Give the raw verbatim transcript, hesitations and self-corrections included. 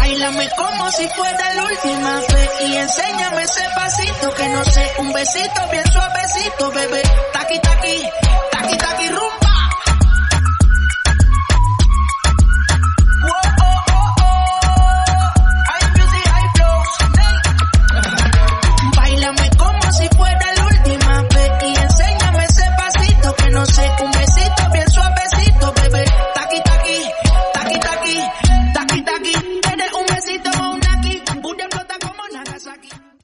Báilame como si fuera la última vez y enséñame ese pasito que no sé, un besito bien suavecito, bebé. Taqui, taqui,